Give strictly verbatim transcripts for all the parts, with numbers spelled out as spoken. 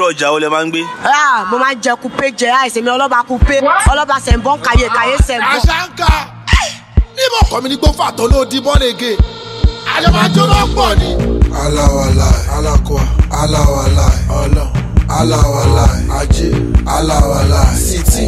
irú ọjà wo lẹ máa ń gbé? Ah, mo máa ń jẹ coupé jẹ àìsè mi ọlọ́ba coupé ọlọ́ba sẹ̀ǹbọ̀n kàyé kàyé sẹ̀ǹbọ̀n. Àṣàǹkà níbo kọ́ mi ní gbófà tó ló di bọ́ọ̀lẹ̀gẹ̀ àjọmájọ́ náà pọ̀ ni. aláwàlá alákọ̀ọ́ aláwàlá ọlọ́ aláwàlá ajé aláwàlá sítì.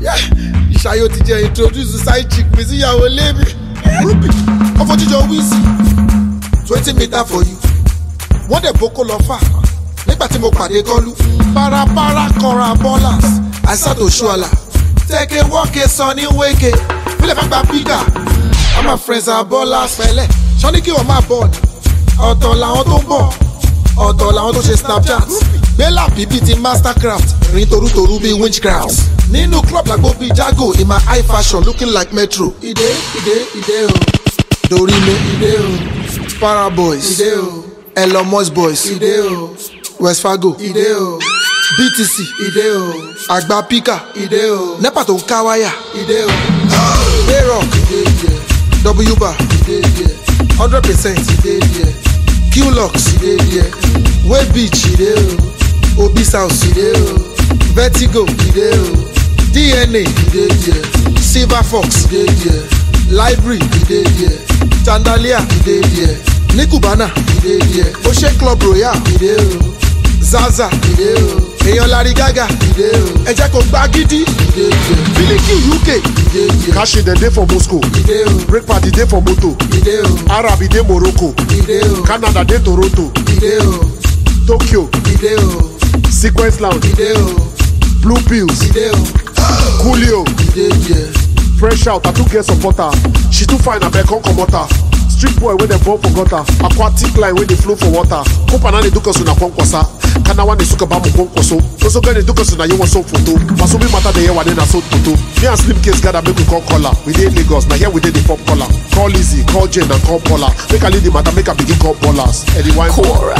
ìṣayó ti jẹ́ introduce side chick mi síyàwó lẹ́mi. rúbì ọfọ̀jíjọ wíìsì twenty meter for you wọ́n dẹ̀ boko lọ fà nígbà tí mo pàdé kọ́lù. parapara kọra ballers àìsàtò ṣọ́ọ̀là tẹ́kẹ̀ wọ́ọ̀kẹ́ sọ ní wéke fílẹ̀ fẹ́ gba bígà. all my friends are ballers pẹ̀lẹ́ sọ́ni kí wọ́n máa bọ̀ ni ọ̀tọ̀ làwọn tó ń bọ̀ ọ̀tọ̀ làwọn tó ṣe snapchat gbélà bíbí ti mastercraft rìn torútorú bíi witchcraft nínú club làgbo bíi jago in my high fashion looking like metro. ìdè ìdè ìdè o dorime ìdè o paraboys ìdè o Elon Musk boys ìdè o West Fargo ìdè o B T C ìdè o àgbà pika ìdè o nepa tó ń ká wáyà ìdè o A-Rock ìdè ìdè W-Bar ìdè ìdè hundred percent ìdè ìdè Q-Lux ìdè ìdè Way Beach ìdè o Obi South ìdè o Vertigo ìdè o D N A ìdè ìdè Silver Fox ìdè ìdè Library ìdè ìdè Chandelier ìdè ìdè ní Cubana ìdè ìdè Oṣé Club Royal ìdè o Zaza ìdè o èèyàn Larry Gaga ìdè o ẹ jẹ́ kó gbá gidi ìdè ìdè Filiki U K ìdè ìdè Kashi dem dey for Moscow ìdè o break party dey for Moto ìdè o Arab dey Morocco ìdè o Canada dey Toronto ìdè o Tokyo ìdè o Sequence Lounge ìdè o Blue Pills ìdè o Coolio ìdè ìdè Fresh Out Tattoo get supporter she too fine abeg come comot her street boy wey dem born for gutter aquatic line wey dey flow for water kopana ne duka su na kwankwosa kanawa ne suka ba mu kwankwaso oso gane duka su na yi waso photo maso bi mata da yawa ne na so toto me and Slim Case gather make we call caller we dey Lagos na here we dey the pop collar call Lizzy call Jane and call Paula make I lead the matter make I begin call ballers Eddie Wine Cora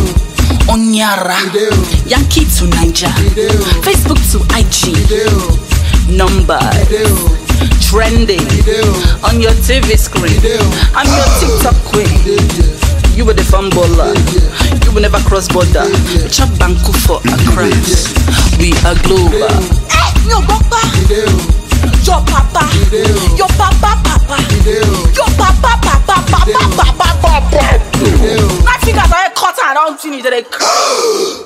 Onyara Yankee to Niger Facebook to I G number trending on your T V screen. I'm your TikTok queen. You were the fun baller. You will never cross border. Chop banku for a crash. We are global. Hey, no papa. Your papa. Your papa papa. Your papa papa papa papa papa. My fingers are cut and I don't finish.